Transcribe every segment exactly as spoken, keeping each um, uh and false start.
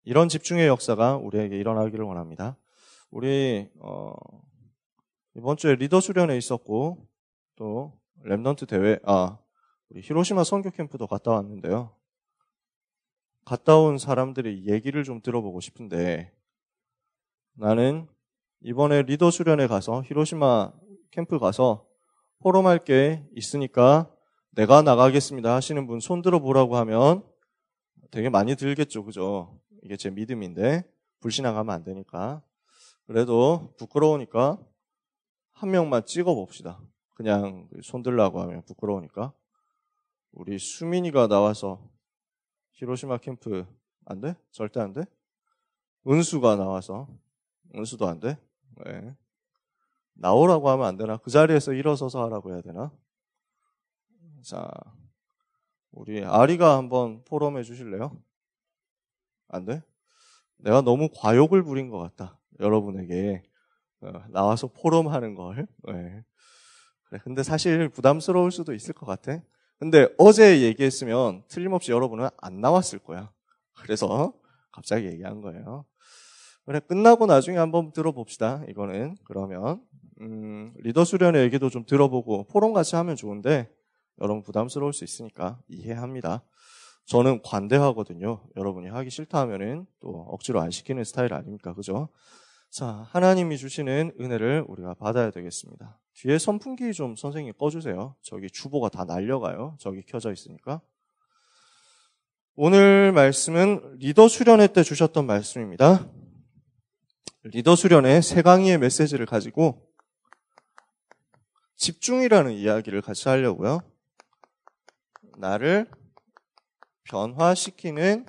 이런 집중의 역사가 우리에게 일어나기를 원합니다. 우리 어, 이번 주에 리더 수련회 있었고 또 랩넌트 대회, 아 우리 히로시마 선교 캠프도 갔다 왔는데요. 갔다 온 사람들의 얘기를 좀 들어보고 싶은데, 나는 이번에 리더 수련회 가서 히로시마 캠프 가서 포럼할 게 있으니까 내가 나가겠습니다 하시는 분 손 들어보라고 하면 되게 많이 들겠죠, 그죠? 이게 제 믿음인데 불신앙하면 안 되니까. 그래도 부끄러우니까 한 명만 찍어봅시다. 그냥 손 들라고 하면 부끄러우니까. 우리 수민이가 나와서 히로시마 캠프 안 돼? 절대 안 돼? 은수가 나와서 은수도 안 돼? 네. 나오라고 하면 안 되나? 그 자리에서 일어서서 하라고 해야 되나? 자, 우리 아리가 한번 포럼해 주실래요? 안 돼? 내가 너무 과욕을 부린 것 같다. 여러분에게 어, 나와서 포럼하는 걸. 네. 그래, 근데 사실 부담스러울 수도 있을 것 같아. 근데 어제 얘기했으면 틀림없이 여러분은 안 나왔을 거야. 그래서 갑자기 얘기한 거예요. 그래, 끝나고 나중에 한번 들어봅시다. 이거는 그러면 음, 리더 수련회 얘기도 좀 들어보고 포럼 같이 하면 좋은데 여러분 부담스러울 수 있으니까 이해합니다. 저는 관대하거든요. 여러분이 하기 싫다 하면은 또 억지로 안 시키는 스타일 아닙니까? 그죠? 자, 하나님이 주시는 은혜를 우리가 받아야 되겠습니다. 뒤에 선풍기 좀 선생님 꺼주세요. 저기 주보가 다 날려가요. 저기 켜져 있으니까. 오늘 말씀은 리더 수련회 때 주셨던 말씀입니다. 리더 수련회 세 강의의 메시지를 가지고 집중이라는 이야기를 같이 하려고요. 나를 변화시키는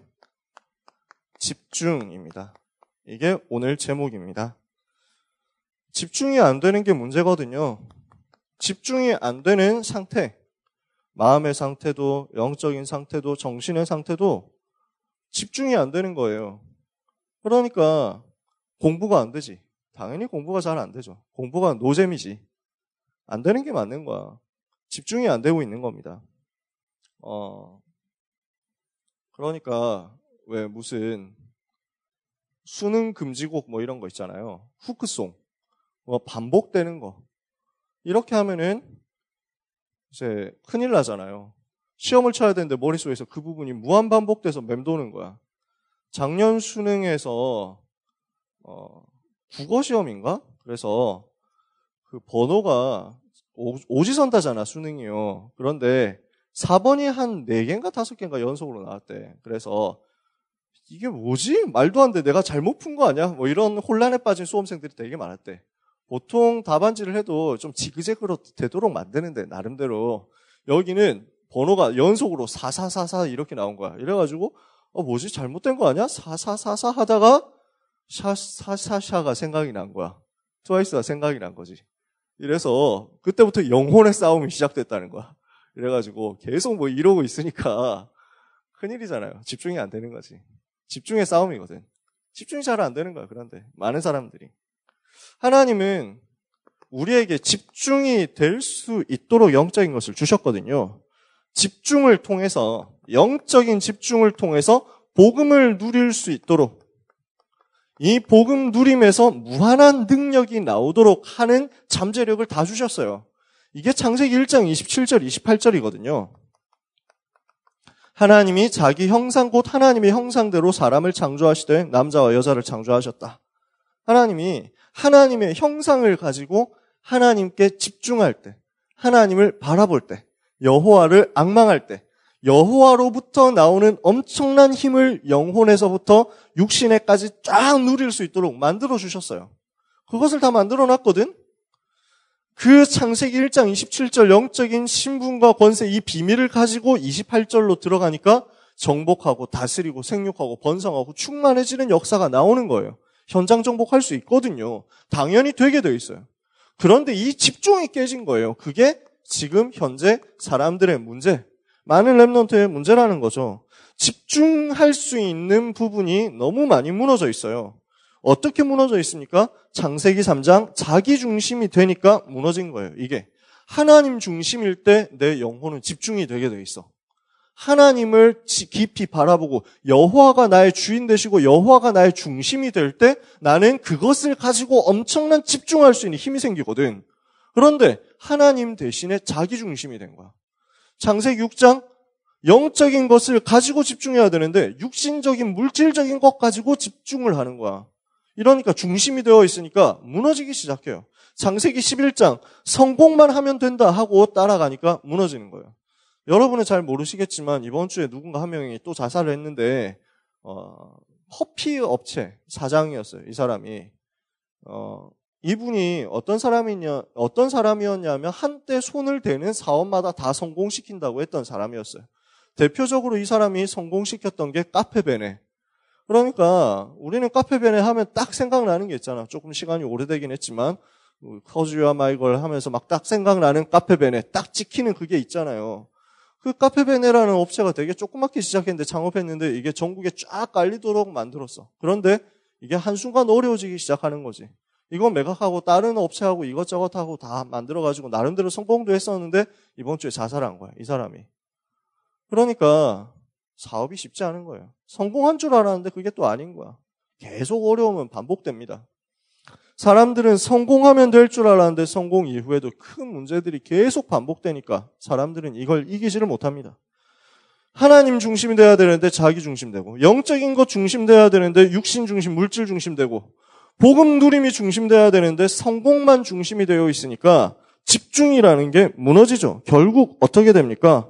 집중입니다. 이게 오늘 제목입니다. 집중이 안 되는 게 문제거든요. 집중이 안 되는 상태, 마음의 상태도 영적인 상태도 정신의 상태도 집중이 안 되는 거예요. 그러니까 공부가 안 되지. 당연히 공부가 잘 안 되죠. 공부가 노잼이지. 안 되는 게 맞는 거야. 집중이 안 되고 있는 겁니다. 어, 그러니까 왜 무슨 수능 금지곡 뭐 이런 거 있잖아요. 후크송. 뭐 반복되는 거. 이렇게 하면은 이제 큰일 나잖아요. 시험을 쳐야 되는데 머릿속에서 그 부분이 무한 반복돼서 맴도는 거야. 작년 수능에서 어, 국어 시험인가? 그래서 그 번호가 오, 오지선다잖아, 수능이요. 그런데 사 번이 한 네 개인가 다섯 개인가 연속으로 나왔대. 그래서 이게 뭐지? 말도 안 돼. 내가 잘못 푼 거 아니야? 뭐 이런 혼란에 빠진 수험생들이 되게 많았대. 보통 답안지를 해도 좀 지그재그로 되도록 만드는데 나름대로 여기는 번호가 연속으로 사사사사 이렇게 나온 거야. 이래가지고 어 뭐지? 잘못된 거 아니야? 사사사사 하다가 샤사샤샤가 생각이 난 거야. 트와이스가 생각이 난 거지. 이래서 그때부터 영혼의 싸움이 시작됐다는 거야. 이래가지고 계속 뭐 이러고 있으니까 큰일이잖아요. 집중이 안 되는 거지. 집중의 싸움이거든. 집중이 잘 안 되는 거야. 그런데 많은 사람들이. 하나님은 우리에게 집중이 될 수 있도록 영적인 것을 주셨거든요. 집중을 통해서, 영적인 집중을 통해서 복음을 누릴 수 있도록, 이 복음 누림에서 무한한 능력이 나오도록 하는 잠재력을 다 주셨어요. 이게 창세기 일 장 이십칠 절 이십팔 절이거든요. 하나님이 자기 형상 곧 하나님의 형상대로 사람을 창조하시되 남자와 여자를 창조하셨다. 하나님이 하나님의 형상을 가지고 하나님께 집중할 때, 하나님을 바라볼 때, 여호와를 앙망할 때, 여호와로부터 나오는 엄청난 힘을 영혼에서부터 육신에까지 쫙 누릴 수 있도록 만들어 주셨어요. 그것을 다 만들어 놨거든. 그 창세기 일 장 이십칠 절 영적인 신분과 권세, 이 비밀을 가지고 이십팔 절로 들어가니까 정복하고 다스리고 생육하고 번성하고 충만해지는 역사가 나오는 거예요. 현장 정복할 수 있거든요. 당연히 되게 돼 있어요. 그런데 이 집중이 깨진 거예요. 그게 지금 현재 사람들의 문제, 많은 랩넌트의 문제라는 거죠. 집중할 수 있는 부분이 너무 많이 무너져 있어요. 어떻게 무너져 있습니까? 창세기 삼 장 자기 중심이 되니까 무너진 거예요. 이게 하나님 중심일 때 내 영혼은 집중이 되게 돼 있어. 하나님을 깊이 바라보고 여호와가 나의 주인 되시고 여호와가 나의 중심이 될 때 나는 그것을 가지고 엄청난 집중할 수 있는 힘이 생기거든. 그런데 하나님 대신에 자기 중심이 된 거야. 창세기 육 장 영적인 것을 가지고 집중해야 되는데 육신적인 물질적인 것 가지고 집중을 하는 거야. 이러니까 중심이 되어 있으니까 무너지기 시작해요. 창세기 십일 장 성공만 하면 된다 하고 따라가니까 무너지는 거예요. 여러분은 잘 모르시겠지만 이번 주에 누군가 한 명이 또 자살을 했는데 어, 커피 업체 사장이었어요. 이 사람이 어, 이분이 어떤 사람이냐 어떤 사람이었냐면 한때 손을 대는 사업마다 다 성공시킨다고 했던 사람이었어요. 대표적으로 이 사람이 성공시켰던 게 카페베네. 그러니까 우리는 카페베네 하면 딱 생각나는 게 있잖아. 조금 시간이 오래되긴 했지만 커즈유아 마이걸 하면서 막 딱 생각나는 카페베네 딱 찍히는 그게 있잖아요. 그 카페베네라는 업체가 되게 조그맣게 시작했는데 창업했는데 이게 전국에 쫙 깔리도록 만들었어. 그런데 이게 한순간 어려워지기 시작하는 거지. 이건 매각하고 다른 업체하고 이것저것 하고 다 만들어가지고 나름대로 성공도 했었는데 이번 주에 자살한 거야. 이 사람이. 그러니까 사업이 쉽지 않은 거예요. 성공한 줄 알았는데 그게 또 아닌 거야. 계속 어려우면 반복됩니다. 사람들은 성공하면 될 줄 알았는데 성공 이후에도 큰 문제들이 계속 반복되니까 사람들은 이걸 이기지를 못합니다. 하나님 중심이 돼야 되는데 자기 중심되고 영적인 것 중심돼야 되는데 육신 중심, 물질 중심되고 복음 누림이 중심돼야 되는데 성공만 중심이 되어 있으니까 집중이라는 게 무너지죠. 결국 어떻게 됩니까?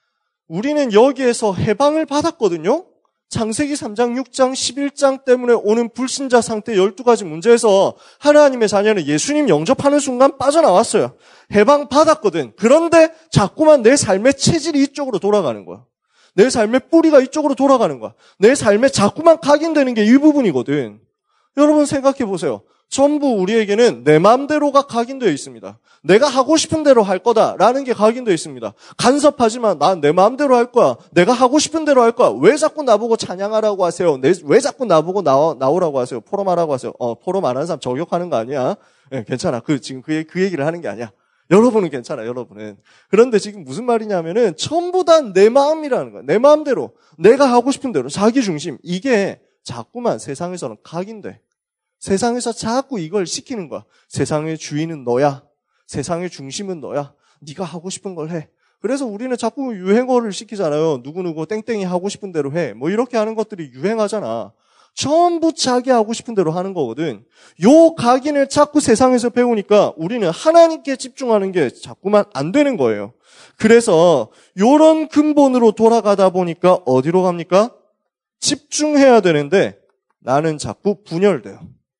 우리는 여기에서 해방을 받았거든요. 창세기 삼 장, 육 장, 십일 장 때문에 오는 불신자 상태 열두 가지 문제에서 하나님의 자녀는 예수님 영접하는 순간 빠져나왔어요. 해방 받았거든. 그런데 자꾸만 내 삶의 체질이 이쪽으로 돌아가는 거야. 내 삶의 뿌리가 이쪽으로 돌아가는 거야. 내 삶에 자꾸만 각인되는 게 이 부분이거든. 여러분 생각해 보세요. 전부 우리에게는 내 마음대로가 각인되어 있습니다. 내가 하고 싶은 대로 할 거다라는 게 각인되어 있습니다. 간섭하지만 난 내 마음대로 할 거야. 내가 하고 싶은 대로 할 거야. 왜 자꾸 나보고 찬양하라고 하세요? 왜 자꾸 나보고 나오, 나오라고 하세요? 포럼하라고 하세요? 어, 포럼 안 하는 사람 저격하는 거 아니야? 네, 괜찮아. 그, 지금 그, 그 얘기를 하는 게 아니야. 여러분은 괜찮아, 여러분은. 그런데 지금 무슨 말이냐면은 전부 다 내 마음이라는 거야. 내 마음대로. 내가 하고 싶은 대로. 자기 중심. 이게 자꾸만 세상에서는 각인돼. 세상에서 자꾸 이걸 시키는 거야. 세상의 주인은 너야. 세상의 중심은 너야. 네가 하고 싶은 걸 해. 그래서 우리는 자꾸 유행어를 시키잖아요. 누구누구 땡땡이 하고 싶은 대로 해. 뭐 이렇게 하는 것들이 유행하잖아. 전부 자기 하고 싶은 대로 하는 거거든. 요 각인을 자꾸 세상에서 배우니까 우리는 하나님께 집중하는 게 자꾸만 안 되는 거예요. 그래서 요런 근본으로 돌아가다 보니까 어디로 갑니까? 집중해야 되는데 나는 자꾸 분열돼요.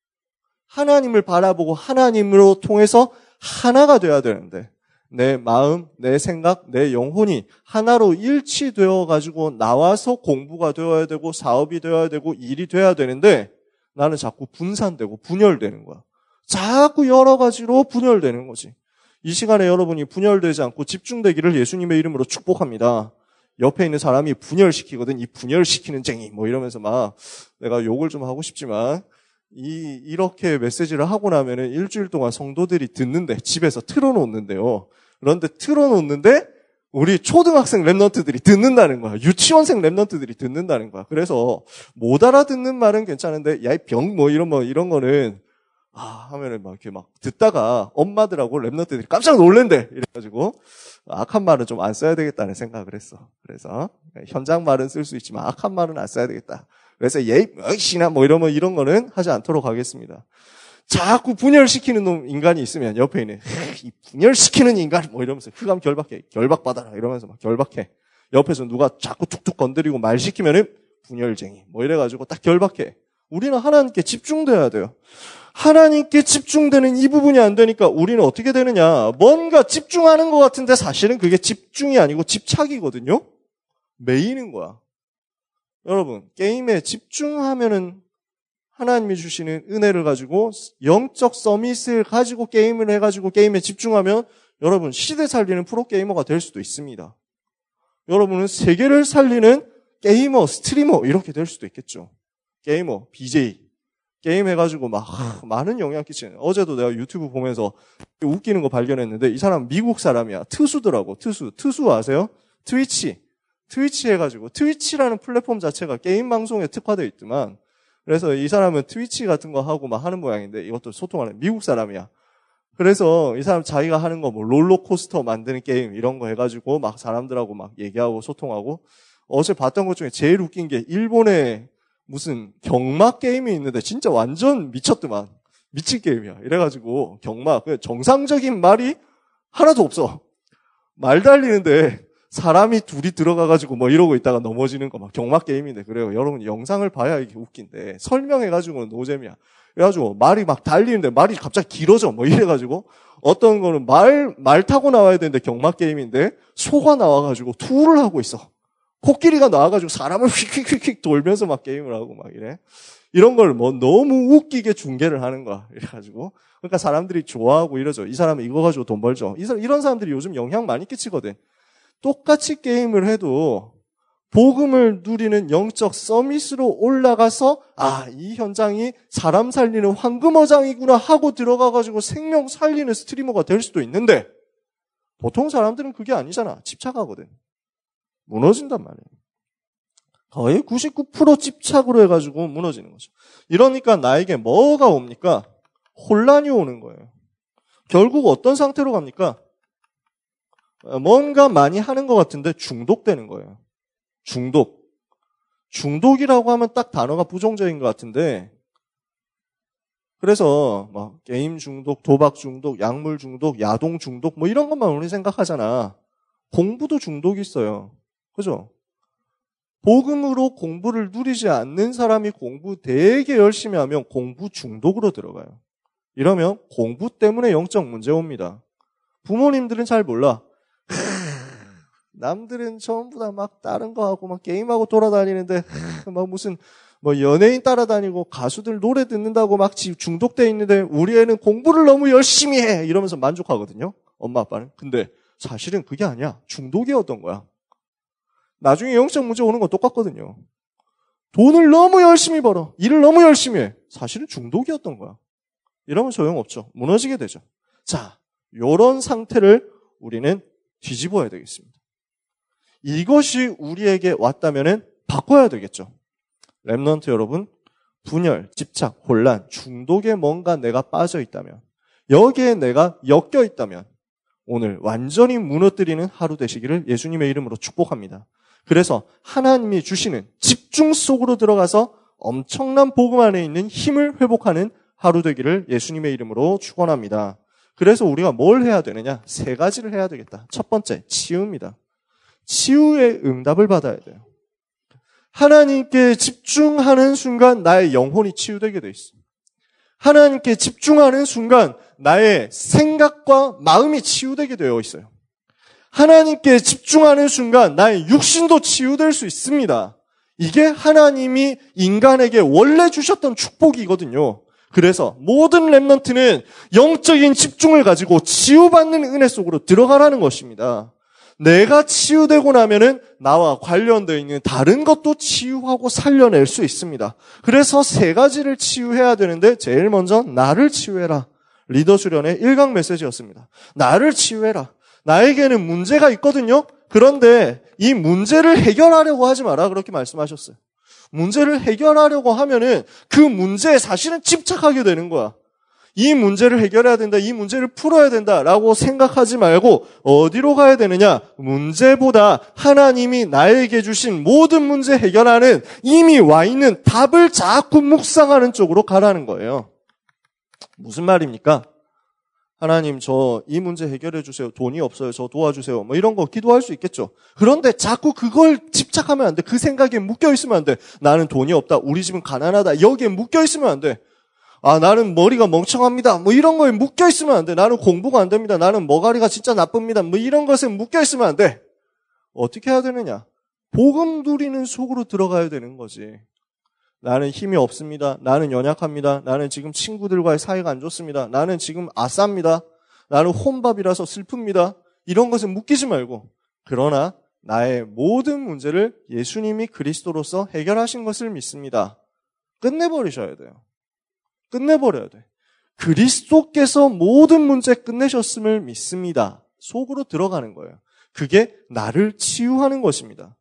하나님을 바라보고 하나님으로 통해서 하나가 돼야 되는데 내 마음, 내 생각, 내 영혼이 하나로 일치되어 가지고 나와서 공부가 되어야 되고 사업이 되어야 되고 일이 돼야 되는데 나는 자꾸 분산되고 분열되는 거야. 자꾸 여러 가지로 분열되는 거지. 이 시간에 여러분이 분열되지 않고 집중되기를 예수님의 이름으로 축복합니다. 옆에 있는 사람이 분열시키거든. 이 분열시키는 쟁이 뭐 이러면서 막 내가 욕을 좀 하고 싶지만 이, 이렇게 메시지를 하고 나면은 일주일 동안 성도들이 듣는데, 집에서 틀어놓는데요. 그런데 틀어놓는데, 우리 초등학생 랩런트들이 듣는다는 거야. 유치원생 랩런트들이 듣는다는 거야. 그래서 못 알아듣는 말은 괜찮은데, 야, 이 병, 뭐 이런, 뭐 이런 거는, 아, 하면은 막 이렇게 막 듣다가 엄마들하고 랩런트들이 깜짝 놀랜대. 이래가지고, 악한 말은 좀 안 써야 되겠다는 생각을 했어. 그래서, 현장 말은 쓸 수 있지만 악한 말은 안 써야 되겠다. 그래서 예이, 어이씨나 뭐 이런 거 이런 거는 하지 않도록 하겠습니다. 자꾸 분열시키는 놈 인간이 있으면 옆에 있는 이 분열시키는 인간 뭐 이러면서 흑암 결박해, 결박받아라 이러면서 막 결박해. 옆에서 누가 자꾸 툭툭 건드리고 말 시키면은 분열쟁이 뭐 이래가지고 딱 결박해. 우리는 하나님께 집중돼야 돼요. 하나님께 집중되는 이 부분이 안 되니까 우리는 어떻게 되느냐? 뭔가 집중하는 것 같은데 사실은 그게 집중이 아니고 집착이거든요. 매이는 거야. 여러분, 게임에 집중하면은 하나님이 주시는 은혜를 가지고 영적 서밋을 가지고 게임을 해가지고 게임에 집중하면 여러분 시대 살리는 프로게이머가 될 수도 있습니다. 여러분은 세계를 살리는 게이머, 스트리머 이렇게 될 수도 있겠죠. 게이머, 비제이 게임 해가지고 막 많은 영향 끼치는. 어제도 내가 유튜브 보면서 웃기는 거 발견했는데 이 사람 미국 사람이야. 트수더라고. 트수. 트수 아세요? 트위치. 트위치 해가지고, 트위치라는 플랫폼 자체가 게임 방송에 특화되어 있더만, 그래서 이 사람은 트위치 같은 거 하고 막 하는 모양인데, 이것도 소통하는 미국 사람이야. 그래서 이 사람 자기가 하는 거 뭐 롤러코스터 만드는 게임 이런 거 해가지고 막 사람들하고 막 얘기하고 소통하고, 어제 봤던 것 중에 제일 웃긴 게 일본에 무슨 경마 게임이 있는데 진짜 완전 미쳤더만. 미친 게임이야. 이래가지고 경마, 정상적인 말이 하나도 없어. 말 달리는데 사람이 둘이 들어가가지고 뭐 이러고 있다가 넘어지는 거 막 경마 게임인데, 그래요. 여러분 영상을 봐야 이게 웃긴데 설명해가지고는 노잼이야. 그래가지고 말이 막 달리는데 말이 갑자기 길어져 뭐 이래가지고, 어떤 거는 말, 말 타고 나와야 되는데 경마 게임인데 소가 나와가지고 투를 하고 있어. 코끼리가 나와가지고 사람을 휙휙휙휙 돌면서 막 게임을 하고 막 이래. 이런 걸 뭐 너무 웃기게 중계를 하는 거야. 이래가지고. 그러니까 사람들이 좋아하고 이러죠. 이 사람은 이거 가지고 돈 벌죠. 이 사람, 이런 사람들이 요즘 영향 많이 끼치거든. 똑같이 게임을 해도 복음을 누리는 영적 서밋으로 올라가서, 아, 이 현장이 사람 살리는 황금어장이구나 하고 들어가가지고 생명 살리는 스트리머가 될 수도 있는데, 보통 사람들은 그게 아니잖아. 집착하거든. 무너진단 말이에요. 거의 구십구 퍼센트 집착으로 해가지고 무너지는 거죠. 이러니까 나에게 뭐가 옵니까? 혼란이 오는 거예요. 결국 어떤 상태로 갑니까? 뭔가 많이 하는 것 같은데 중독되는 거예요. 중독. 중독이라고 하면 딱 단어가 부정적인 것 같은데, 그래서 뭐 게임 중독, 도박 중독, 약물 중독, 야동 중독 뭐 이런 것만 우리 생각하잖아. 공부도 중독이 있어요. 그죠? 복음으로 공부를 누리지 않는 사람이 공부 되게 열심히 하면 공부 중독으로 들어가요. 이러면 공부 때문에 영적 문제 옵니다. 부모님들은 잘 몰라. 남들은 전부 다 막 다른 거 하고 막 게임하고 돌아다니는데 막 무슨 뭐 연예인 따라다니고 가수들 노래 듣는다고 막 중독돼 있는데 우리 애는 공부를 너무 열심히 해 이러면서 만족하거든요. 엄마 아빠는. 근데 사실은 그게 아니야. 중독이었던 거야. 나중에 영적 문제 오는 건 똑같거든요. 돈을 너무 열심히 벌어. 일을 너무 열심히 해. 사실은 중독이었던 거야. 이러면 소용없죠. 무너지게 되죠. 자, 이런 상태를 우리는 뒤집어야 되겠습니다. 이것이 우리에게 왔다면은 바꿔야 되겠죠. 렘넌트 여러분, 분열, 집착, 혼란, 중독에 뭔가 내가 빠져 있다면, 여기에 내가 엮여 있다면 오늘 완전히 무너뜨리는 하루 되시기를 예수님의 이름으로 축복합니다. 그래서 하나님이 주시는 집중 속으로 들어가서 엄청난 복음 안에 있는 힘을 회복하는 하루 되기를 예수님의 이름으로 축원합니다. 그래서 우리가 뭘 해야 되느냐? 세 가지를 해야 되겠다. 첫 번째, 치유입니다. 치유의 응답을 받아야 돼요. 하나님께 집중하는 순간 나의 영혼이 치유되게 돼 있어. 하나님께 집중하는 순간 나의 생각과 마음이 치유되게 되어 있어요. 하나님께 집중하는 순간 나의 육신도 치유될 수 있습니다. 이게 하나님이 인간에게 원래 주셨던 축복이거든요. 그래서 모든 렘넌트는 영적인 집중을 가지고 치유받는 은혜 속으로 들어가라는 것입니다. 내가 치유되고 나면은 나와 관련되어 있는 다른 것도 치유하고 살려낼 수 있습니다. 그래서 세 가지를 치유해야 되는데 제일 먼저 나를 치유해라. 리더 수련의 일 강 메시지였습니다. 나를 치유해라. 나에게는 문제가 있거든요. 그런데 이 문제를 해결하려고 하지 마라. 그렇게 말씀하셨어요. 문제를 해결하려고 하면은 그 문제에 사실은 집착하게 되는 거야. 이 문제를 해결해야 된다, 이 문제를 풀어야 된다라고 생각하지 말고 어디로 가야 되느냐? 문제보다 하나님이 나에게 주신 모든 문제 해결하는 이미 와 있는 답을 자꾸 묵상하는 쪽으로 가라는 거예요. 무슨 말입니까? 하나님, 저 이 문제 해결해 주세요. 돈이 없어요. 저 도와주세요. 뭐 이런 거 기도할 수 있겠죠. 그런데 자꾸 그걸 집착하면 안 돼. 그 생각에 묶여 있으면 안 돼. 나는 돈이 없다. 우리 집은 가난하다. 여기에 묶여 있으면 안 돼. 아, 나는 머리가 멍청합니다. 뭐 이런 거에 묶여 있으면 안 돼. 나는 공부가 안 됩니다. 나는 머가리가 진짜 나쁩니다. 뭐 이런 것에 묶여 있으면 안 돼. 어떻게 해야 되느냐? 복음 누리는 속으로 들어가야 되는 거지. 나는 힘이 없습니다. 나는 연약합니다. 나는 지금 친구들과의 사이가 안 좋습니다. 나는 지금 아쌉니다. 나는 혼밥이라서 슬픕니다. 이런 것에 묶이지 말고, 그러나 나의 모든 문제를 예수님이 그리스도로서 해결하신 것을 믿습니다. 끝내버리셔야 돼요. 끝내버려야 돼. 그리스도께서 모든 문제 끝내셨음을 믿습니다. 속으로 들어가는 거예요. 그게 나를 치유하는 것입니다.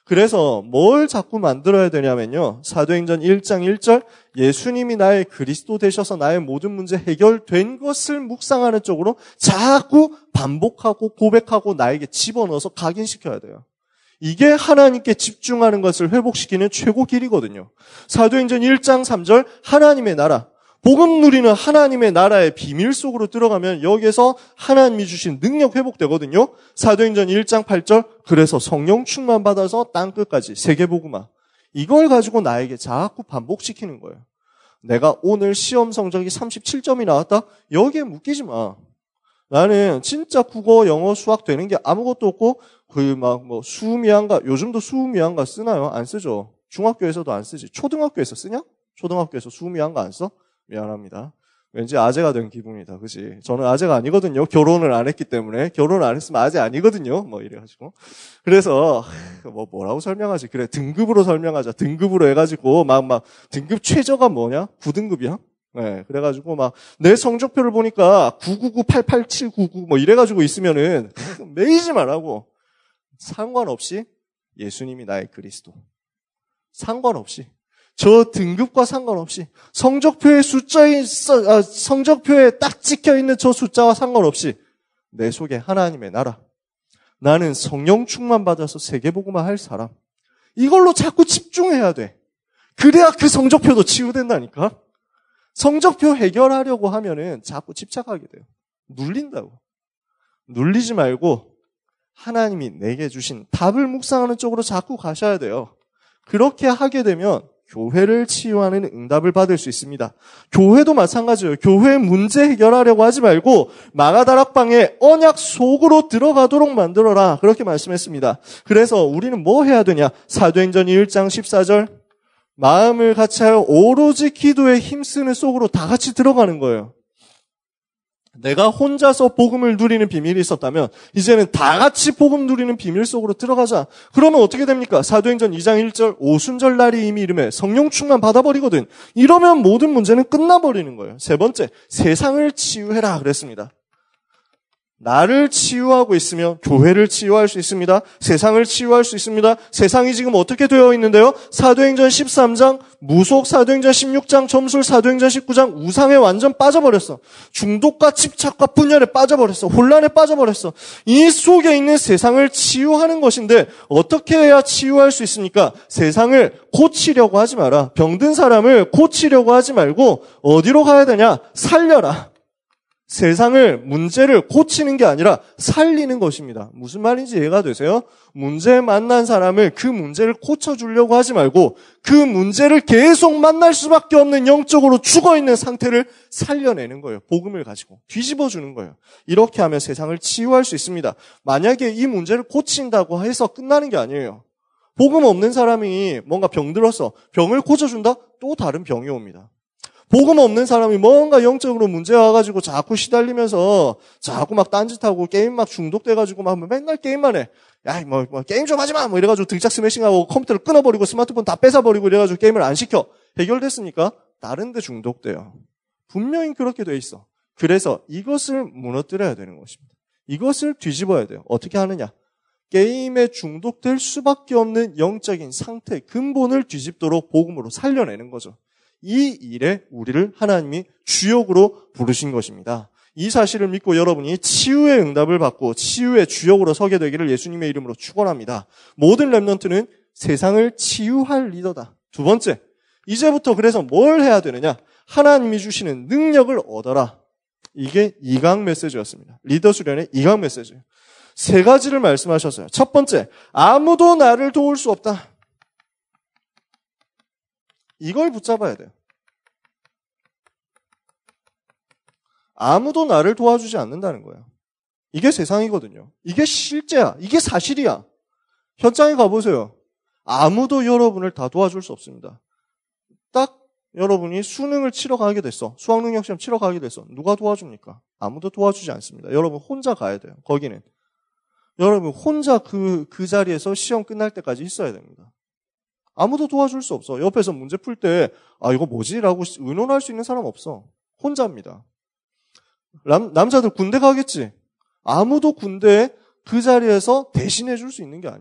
그래서 뭘 자꾸 만들어야 되냐면요. 사도행전 일 장 일 절 예수님이 나의 그리스도 되셔서 나의 모든 문제 해결된 것을 묵상하는 쪽으로 자꾸 반복하고 고백하고 나에게 집어넣어서 각인시켜야 돼요. 이게 하나님께 집중하는 것을 회복시키는 최고 길이거든요. 사도행전 일 장 삼 절 하나님의 나라, 복음 누리는 하나님의 나라의 비밀 속으로 들어가면 여기에서 하나님이 주신 능력 회복되거든요. 사도행전 일 장 팔 절 그래서 성령 충만 받아서 땅끝까지 세계복음화. 이걸 가지고 나에게 자꾸 반복시키는 거예요. 내가 오늘 시험 성적이 삼십칠 점이 나왔다? 여기에 묶이지 마. 나는 진짜 국어, 영어, 수학 되는 게 아무것도 없고 그 막 뭐 수미양가, 요즘도 수미양가 쓰나요? 안 쓰죠. 중학교에서도 안 쓰지. 초등학교에서 쓰냐? 초등학교에서 수미양가 안 써? 미안합니다. 왠지 아재가 된 기분이다. 그치? 저는 아재가 아니거든요. 결혼을 안 했기 때문에. 결혼 안 했으면 아재 아니거든요. 뭐 이래가지고. 그래서, 뭐, 뭐라고 설명하지? 그래, 등급으로 설명하자. 등급으로 해가지고, 막, 막, 등급 최저가 뭐냐? 구 등급이야? 네. 그래가지고, 막, 내 성적표를 보니까 구구구 팔팔칠구구 뭐 이래가지고 있으면은, 매이지 말라고. 상관없이 예수님이 나의 그리스도. 상관없이. 저 등급과 상관없이 성적표에 숫자에 성적표에 딱 찍혀 있는 저 숫자와 상관없이 내 속에 하나님의 나라, 나는 성령 충만 받아서 세계복음화 할 사람, 이걸로 자꾸 집중해야 돼. 그래야 그 성적표도 치유된다니까. 성적표 해결하려고 하면은 자꾸 집착하게 돼요. 눌린다고. 눌리지 말고 하나님이 내게 주신 답을 묵상하는 쪽으로 자꾸 가셔야 돼요. 그렇게 하게 되면 교회를 치유하는 응답을 받을 수 있습니다. 교회도 마찬가지예요. 교회 문제 해결하려고 하지 말고 마가다락방의 언약 속으로 들어가도록 만들어라. 그렇게 말씀했습니다. 그래서 우리는 뭐 해야 되냐? 사도행전 일 장 십사 절 마음을 같이하여 오로지 기도에 힘쓰는 속으로 다 같이 들어가는 거예요. 내가 혼자서 복음을 누리는 비밀이 있었다면 이제는 다 같이 복음 누리는 비밀 속으로 들어가자. 그러면 어떻게 됩니까? 사도행전 이 장 일 절 오순절 날이 이미 이름에 성령 충만 받아버리거든. 이러면 모든 문제는 끝나버리는 거예요. 세 번째, 세상을 치유해라 그랬습니다. 나를 치유하고 있으면 교회를 치유할 수 있습니다. 세상을 치유할 수 있습니다. 세상이 지금 어떻게 되어 있는데요? 사도행전 십삼 장, 무속 사도행전 십육 장, 점술 사도행전 십구 장, 우상에 완전 빠져버렸어. 중독과 집착과 분열에 빠져버렸어. 혼란에 빠져버렸어. 이 속에 있는 세상을 치유하는 것인데 어떻게 해야 치유할 수 있습니까? 세상을 고치려고 하지 마라. 병든 사람을 고치려고 하지 말고 어디로 가야 되냐? 살려라. 세상을, 문제를 고치는 게 아니라 살리는 것입니다. 무슨 말인지 이해가 되세요? 문제 만난 사람을 그 문제를 고쳐주려고 하지 말고 그 문제를 계속 만날 수밖에 없는 영적으로 죽어있는 상태를 살려내는 거예요. 복음을 가지고 뒤집어주는 거예요. 이렇게 하면 세상을 치유할 수 있습니다. 만약에 이 문제를 고친다고 해서 끝나는 게 아니에요. 복음 없는 사람이 뭔가 병들어서 병을 고쳐준다? 또 다른 병이 옵니다. 복음 없는 사람이 뭔가 영적으로 문제 와가지고 자꾸 시달리면서 자꾸 막 딴짓하고 게임 막 중독돼가지고 막 맨날 게임만 해. 야, 뭐, 뭐 게임 좀 하지 마! 뭐 이래가지고 등짝 스매싱하고 컴퓨터를 끊어버리고 스마트폰 다 뺏어버리고 이래가지고 게임을 안 시켜. 해결됐습니까? 다른 데 중독돼요. 분명히 그렇게 돼 있어. 그래서 이것을 무너뜨려야 되는 것입니다. 이것을 뒤집어야 돼요. 어떻게 하느냐? 게임에 중독될 수밖에 없는 영적인 상태, 근본을 뒤집도록 복음으로 살려내는 거죠. 이 일에 우리를 하나님이 주역으로 부르신 것입니다. 이 사실을 믿고 여러분이 치유의 응답을 받고 치유의 주역으로 서게 되기를 예수님의 이름으로 축원합니다. 모든 렘넌트는 세상을 치유할 리더다. 두 번째, 이제부터 그래서 뭘 해야 되느냐? 하나님이 주시는 능력을 얻어라. 이게 이강 메시지였습니다. 리더 수련의 이강 메시지예요. 세 가지를 말씀하셨어요. 첫 번째, 아무도 나를 도울 수 없다. 이걸 붙잡아야 돼요. 아무도 나를 도와주지 않는다는 거예요. 이게 세상이거든요. 이게 실제야. 이게 사실이야. 현장에 가보세요. 아무도 여러분을 다 도와줄 수 없습니다. 딱 여러분이 수능을 치러 가게 됐어. 수학능력시험 치러 가게 됐어. 누가 도와줍니까? 아무도 도와주지 않습니다. 여러분 혼자 가야 돼요. 거기는. 여러분 혼자 그, 그 자리에서 시험 끝날 때까지 있어야 됩니다. 아무도 도와줄 수 없어. 옆에서 문제 풀 때 아 이거 뭐지? 라고 의논할 수 있는 사람 없어. 혼자입니다. 남, 남자들 군대 가겠지? 아무도 군대에 그 자리에서 대신해 줄 수 있는 게 아니야.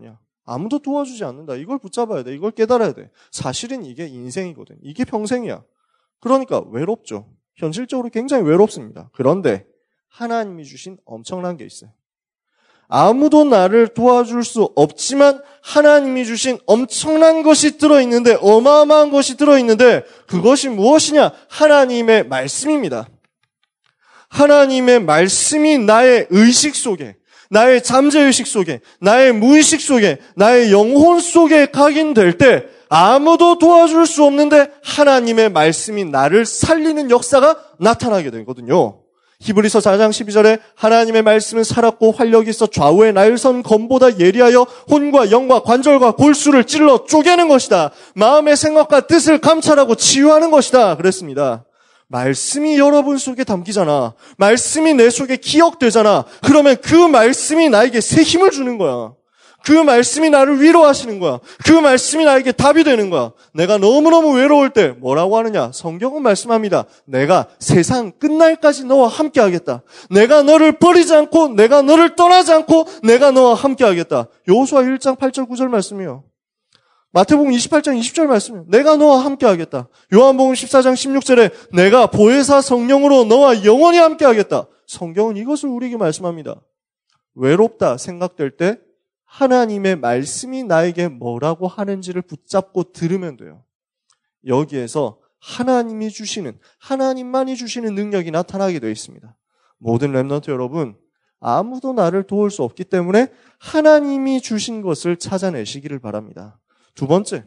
아무도 도와주지 않는다. 이걸 붙잡아야 돼. 이걸 깨달아야 돼. 사실은 이게 인생이거든. 이게 평생이야. 그러니까 외롭죠. 현실적으로 굉장히 외롭습니다. 그런데 하나님이 주신 엄청난 게 있어요. 아무도 나를 도와줄 수 없지만 하나님이 주신 엄청난 것이 들어있는데, 어마어마한 것이 들어있는데, 그것이 무엇이냐? 하나님의 말씀입니다. 하나님의 말씀이 나의 의식 속에, 나의 잠재의식 속에, 나의 무의식 속에, 나의 영혼 속에 각인될 때 아무도 도와줄 수 없는데 하나님의 말씀이 나를 살리는 역사가 나타나게 되거든요. 히브리서 사 장 십이 절에 하나님의 말씀은 살았고 활력이 있어 좌우의 날선 검보다 예리하여 혼과 영과 관절과 골수를 찔러 쪼개는 것이다. 마음의 생각과 뜻을 감찰하고 치유하는 것이다. 그랬습니다. 말씀이 여러분 속에 담기잖아. 말씀이 내 속에 기억되잖아. 그러면 그 말씀이 나에게 새 힘을 주는 거야. 그 말씀이 나를 위로하시는 거야. 그 말씀이 나에게 답이 되는 거야. 내가 너무너무 외로울 때 뭐라고 하느냐? 성경은 말씀합니다. 내가 세상 끝날까지 너와 함께 하겠다. 내가 너를 버리지 않고, 내가 너를 떠나지 않고, 내가 너와 함께 하겠다. 여호수아 일 장 팔 절 구 절 말씀이에요. 마태복음 이십팔 장 이십 절 말씀이에요. 내가 너와 함께 하겠다. 요한복음 십사 장 십육 절에 내가 보혜사 성령으로 너와 영원히 함께 하겠다. 성경은 이것을 우리에게 말씀합니다. 외롭다 생각될 때 하나님의 말씀이 나에게 뭐라고 하는지를 붙잡고 들으면 돼요. 여기에서 하나님이 주시는, 하나님만이 주시는 능력이 나타나게 되어 있습니다. 모든 렘넌트 여러분, 아무도 나를 도울 수 없기 때문에 하나님이 주신 것을 찾아내시기를 바랍니다. 두 번째,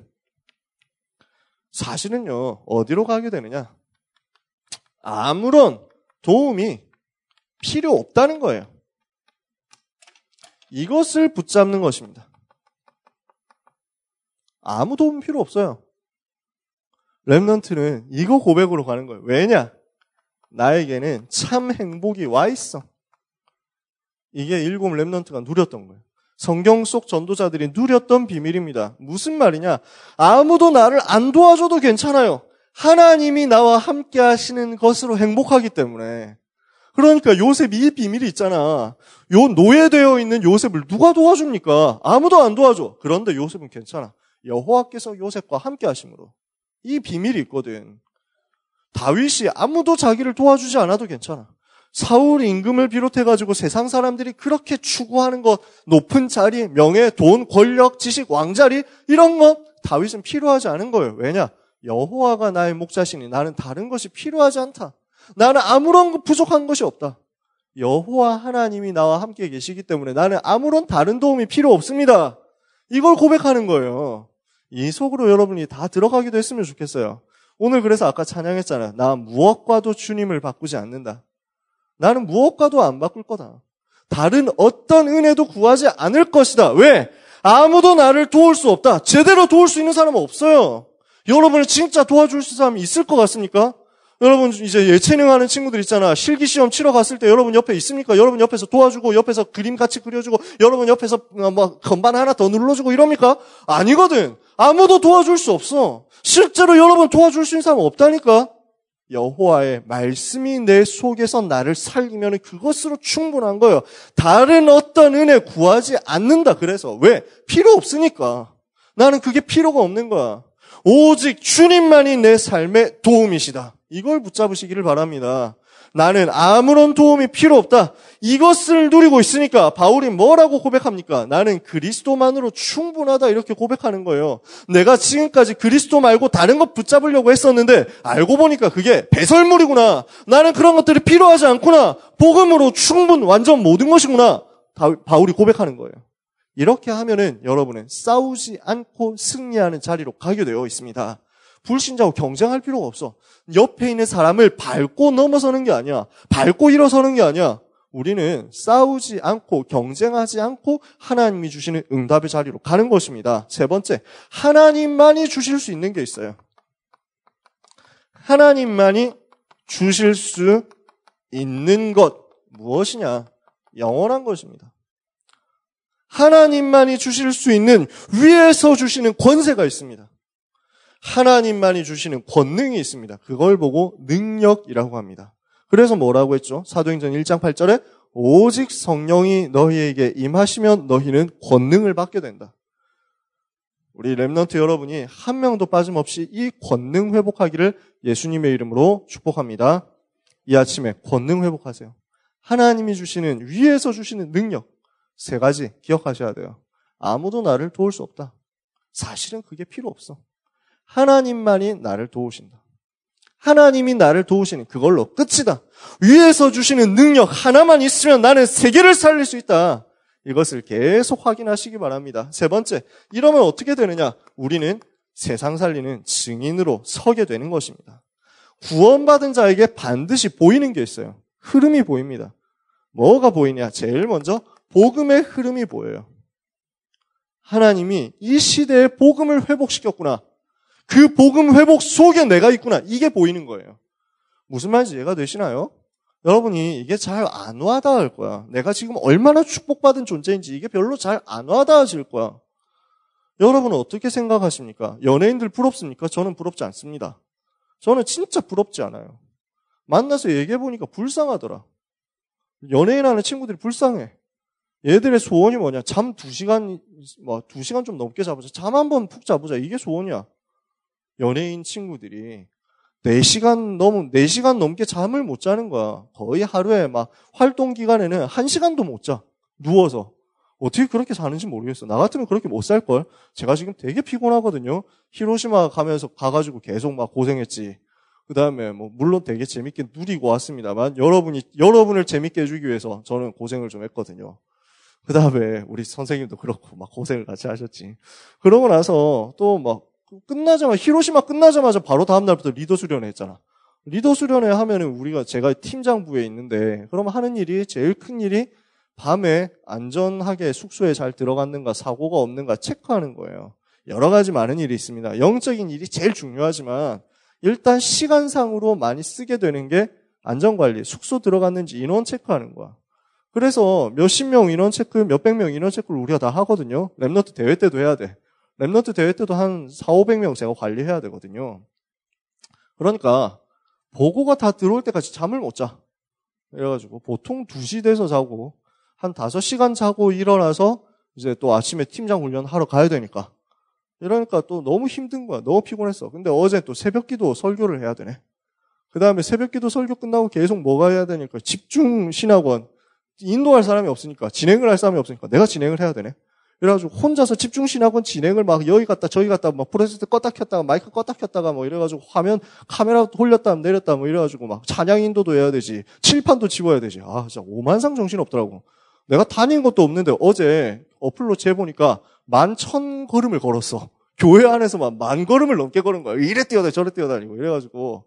사실은요, 어디로 가게 되느냐? 아무런 도움이 필요 없다는 거예요. 이것을 붙잡는 것입니다. 아무 도움 필요 없어요. 렘넌트는 이거 고백으로 가는 거예요. 왜냐? 나에게는 참 행복이 와 있어. 이게 일곱 렘넌트가 누렸던 거예요. 성경 속 전도자들이 누렸던 비밀입니다. 무슨 말이냐? 아무도 나를 안 도와줘도 괜찮아요. 하나님이 나와 함께 하시는 것으로 행복하기 때문에. 그러니까 요셉 이 비밀이 있잖아. 요 노예되어 있는 요셉을 누가 도와줍니까? 아무도 안 도와줘. 그런데 요셉은 괜찮아. 여호와께서 요셉과 함께 하심으로. 이 비밀이 있거든. 다윗이 아무도 자기를 도와주지 않아도 괜찮아. 사울 임금을 비롯해가지고 세상 사람들이 그렇게 추구하는 것, 높은 자리, 명예, 돈, 권력, 지식, 왕자리 이런 것 다윗은 필요하지 않은 거예요. 왜냐? 여호와가 나의 목자시니 나는 다른 것이 필요하지 않다. 나는 아무런 부족한 것이 없다. 여호와 하나님이 나와 함께 계시기 때문에 나는 아무런 다른 도움이 필요 없습니다. 이걸 고백하는 거예요. 이 속으로 여러분이 다 들어가기도 했으면 좋겠어요. 오늘 그래서 아까 찬양했잖아요. 나 무엇과도 주님을 바꾸지 않는다. 나는 무엇과도 안 바꿀 거다. 다른 어떤 은혜도 구하지 않을 것이다. 왜? 아무도 나를 도울 수 없다. 제대로 도울 수 있는 사람은 없어요. 여러분을 진짜 도와줄 수 있는 사람이 있을 것 같습니까? 여러분 이제 예체능하는 친구들 있잖아. 실기시험 치러 갔을 때 여러분 옆에 있습니까? 여러분 옆에서 도와주고 옆에서 그림 같이 그려주고 여러분 옆에서 뭐 건반 하나 더 눌러주고 이럽니까? 아니거든. 아무도 도와줄 수 없어. 실제로 여러분 도와줄 수 있는 사람은 없다니까. 여호와의 말씀이 내 속에서 나를 살리면 그것으로 충분한 거예요. 다른 어떤 은혜 구하지 않는다. 그래서 왜? 필요 없으니까. 나는 그게 필요가 없는 거야. 오직 주님만이 내 삶의 도움이시다. 이걸 붙잡으시기를 바랍니다. 나는 아무런 도움이 필요 없다. 이것을 누리고 있으니까 바울이 뭐라고 고백합니까? 나는 그리스도만으로 충분하다 이렇게 고백하는 거예요. 내가 지금까지 그리스도 말고 다른 것 붙잡으려고 했었는데 알고 보니까 그게 배설물이구나. 나는 그런 것들이 필요하지 않구나. 복음으로 충분 완전 모든 것이구나. 바울이 고백하는 거예요. 이렇게 하면은 여러분은 싸우지 않고 승리하는 자리로 가게 되어 있습니다. 불신자하고 경쟁할 필요가 없어. 옆에 있는 사람을 밟고 넘어서는 게 아니야. 밟고 일어서는 게 아니야. 우리는 싸우지 않고 경쟁하지 않고 하나님이 주시는 응답의 자리로 가는 것입니다. 세 번째, 하나님만이 주실 수 있는 게 있어요. 하나님만이 주실 수 있는 것 무엇이냐? 영원한 것입니다. 하나님만이 주실 수 있는 위에서 주시는 권세가 있습니다. 하나님만이 주시는 권능이 있습니다. 그걸 보고 능력이라고 합니다. 그래서 뭐라고 했죠? 사도행전 일 장 팔 절에 오직 성령이 너희에게 임하시면 너희는 권능을 받게 된다. 우리 렘넌트 여러분이 한 명도 빠짐없이 이 권능 회복하기를 예수님의 이름으로 축복합니다. 이 아침에 권능 회복하세요. 하나님이 주시는, 위에서 주시는 능력 세 가지 기억하셔야 돼요. 아무도 나를 도울 수 없다. 사실은 그게 필요 없어. 하나님만이 나를 도우신다. 하나님이 나를 도우시는 그걸로 끝이다. 위에서 주시는 능력 하나만 있으면 나는 세계를 살릴 수 있다. 이것을 계속 확인하시기 바랍니다. 세 번째, 이러면 어떻게 되느냐? 우리는 세상 살리는 증인으로 서게 되는 것입니다. 구원받은 자에게 반드시 보이는 게 있어요. 흐름이 보입니다. 뭐가 보이냐? 제일 먼저 복음의 흐름이 보여요. 하나님이 이 시대에 복음을 회복시켰구나. 그 복음 회복 속에 내가 있구나. 이게 보이는 거예요. 무슨 말인지 이해가 되시나요? 여러분이 이게 잘 안 와닿을 거야. 내가 지금 얼마나 축복받은 존재인지 이게 별로 잘 안 와닿아질 거야. 여러분은 어떻게 생각하십니까? 연예인들 부럽습니까? 저는 부럽지 않습니다. 저는 진짜 부럽지 않아요. 만나서 얘기해보니까 불쌍하더라. 연예인 하는 친구들이 불쌍해. 얘들의 소원이 뭐냐? 잠 두 시간, 뭐, 두 시간 좀 넘게 자보자. 잠 한 번 푹 자보자. 이게 소원이야. 연예인 친구들이 네 시간 넘, 네 시간 넘게 잠을 못 자는 거야. 거의 하루에 막 활동 기간에는 한 시간도 못 자. 누워서. 어떻게 그렇게 사는지 모르겠어. 나 같으면 그렇게 못 살걸. 제가 지금 되게 피곤하거든요. 히로시마 가면서 가가지고 계속 막 고생했지. 그 다음에 뭐 물론 되게 재밌게 누리고 왔습니다만 여러분이 여러분을 재밌게 해주기 위해서 저는 고생을 좀 했거든요. 그 다음에 우리 선생님도 그렇고 막 고생을 같이 하셨지. 그러고 나서 또 막 끝나자마자 히로시마 끝나자마자 바로 다음 날부터 리더 수련회 했잖아. 리더 수련회 하면은 우리가 제가 팀장부에 있는데 그러면 하는 일이 제일 큰 일이 밤에 안전하게 숙소에 잘 들어갔는가 사고가 없는가 체크하는 거예요. 여러 가지 많은 일이 있습니다. 영적인 일이 제일 중요하지만 일단 시간상으로 많이 쓰게 되는 게 안전관리, 숙소 들어갔는지 인원 체크하는 거야. 그래서 몇십 명 인원 체크, 몇백 명 인원 체크를 우리가 다 하거든요. 랩너트 대회 때도 해야 돼. 랩너트 대회 때도 한 사오백 명 제가 관리해야 되거든요. 그러니까 보고가 다 들어올 때까지 잠을 못 자. 그래가지고 보통 두 시 돼서 자고 한 다섯 시간 자고 일어나서 이제 또 아침에 팀장 훈련 하러 가야 되니까. 이러니까 또 너무 힘든 거야. 너무 피곤했어. 근데 어제 또 새벽기도 설교를 해야 되네. 그 다음에 새벽기도 설교 끝나고 계속 뭐가 해야 되니까 집중 신학원. 인도할 사람이 없으니까 진행을 할 사람이 없으니까 내가 진행을 해야 되네. 그래가지고 혼자서 집중 신학원 진행을 막 여기 갔다 저기 갔다 막 프로젝트 껐다 켰다가 마이크 껐다 켰다가 뭐 이래가지고 화면 카메라 돌렸다 내렸다 뭐 이래가지고 막 찬양 인도도 해야 되지 칠판도 치워야 되지. 아 진짜 오만상 정신 없더라고. 내가 다닌 것도 없는데 어제 어플로 재보니까 만 천 걸음을 걸었어. 교회 안에서만 만 걸음을 넘게 걸은 거야. 이래 뛰어다니 저래 뛰어다니고 이래가지고.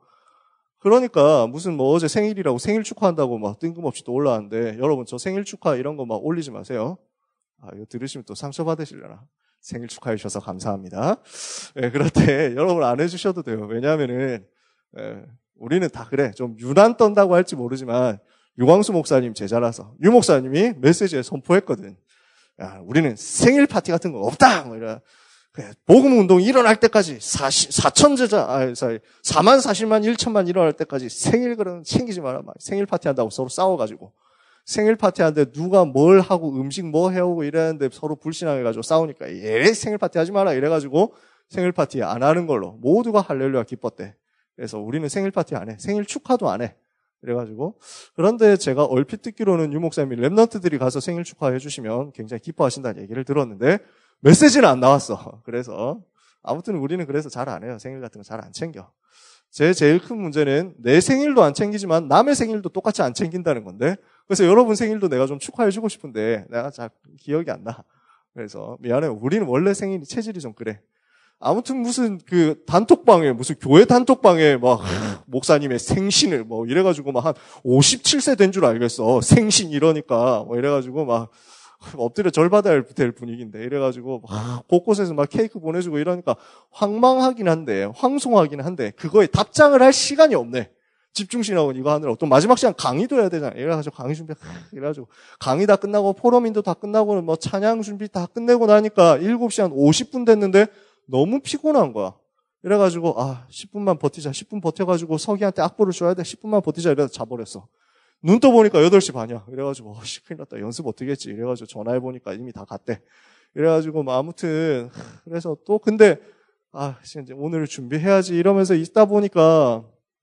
그러니까 무슨 뭐 어제 생일이라고 생일 축하한다고 막 뜬금없이 또 올라왔는데 여러분 저 생일 축하 이런 거 막 올리지 마세요. 아, 이거 들으시면 또 상처받으시려나. 생일 축하해 주셔서 감사합니다. 예, 그럴 때 여러분 안 해주셔도 돼요. 왜냐하면은 예, 우리는 다 그래. 좀 유난 떤다고 할지 모르지만 유광수 목사님 제자라서 유 목사님이 메시지에 선포했거든. 야, 우리는 생일 파티 같은 거 없다. 뭐 이래. 그래, 복음 운동이 일어날 때까지 사천 제자, 아, 사만 사십만 일천만 일어날 때까지 생일 그런 챙기지 마라. 막 생일 파티 한다고 서로 싸워가지고. 생일 파티 하는데 누가 뭘 하고 음식 뭐 해오고 이랬는데 서로 불신앙해가지고 싸우니까 예 생일 파티 하지 마라 이래가지고 생일 파티 안 하는 걸로 모두가 할렐루야 기뻤대. 그래서 우리는 생일 파티 안 해. 생일 축하도 안 해. 그래가지고 그런데 제가 얼핏 듣기로는 유 목사님이 랩런트들이 가서 생일 축하해 주시면 굉장히 기뻐하신다는 얘기를 들었는데 메시지는 안 나왔어. 그래서 아무튼 우리는 그래서 잘 안 해요. 생일 같은 거 잘 안 챙겨. 제 제일 큰 문제는 내 생일도 안 챙기지만 남의 생일도 똑같이 안 챙긴다는 건데 그래서 여러분 생일도 내가 좀 축하해주고 싶은데 내가 잘 기억이 안 나. 그래서 미안해요. 우리는 원래 생일이 체질이 좀 그래. 아무튼 무슨 그 단톡방에 무슨 교회 단톡방에 막 목사님의 생신을 뭐 이래가지고 막 한 오십칠 세 된 줄 알겠어. 생신 이러니까 뭐 이래가지고 막 엎드려 절 받아야 될 분위기인데 이래가지고 막 곳곳에서 막 케이크 보내주고 이러니까 황망하긴 한데 황송하긴 한데 그거에 답장을 할 시간이 없네. 집중신학원 이거 하느라 또 마지막 시간 강의도 해야 되잖아. 이래가지고 강의 준비 이래가지고 강의 다 끝나고 포럼인도 다 끝나고 뭐 찬양 준비 다 끝내고 나니까 일곱 시 한 오십 분 됐는데 너무 피곤한 거야. 이래가지고 아 십 분만 버티자. 십 분 버텨가지고 서기한테 악보를 줘야 돼. 십 분만 버티자 이러다 자버렸어. 눈 떠보니까 여덟 시 반이야. 이래가지고 어, 씨 큰일 났다. 연습 어떻게 했지. 이래가지고 전화해보니까 이미 다 갔대. 이래가지고 뭐 아무튼 그래서 또 근데 아 이제 오늘 준비해야지 이러면서 있다 보니까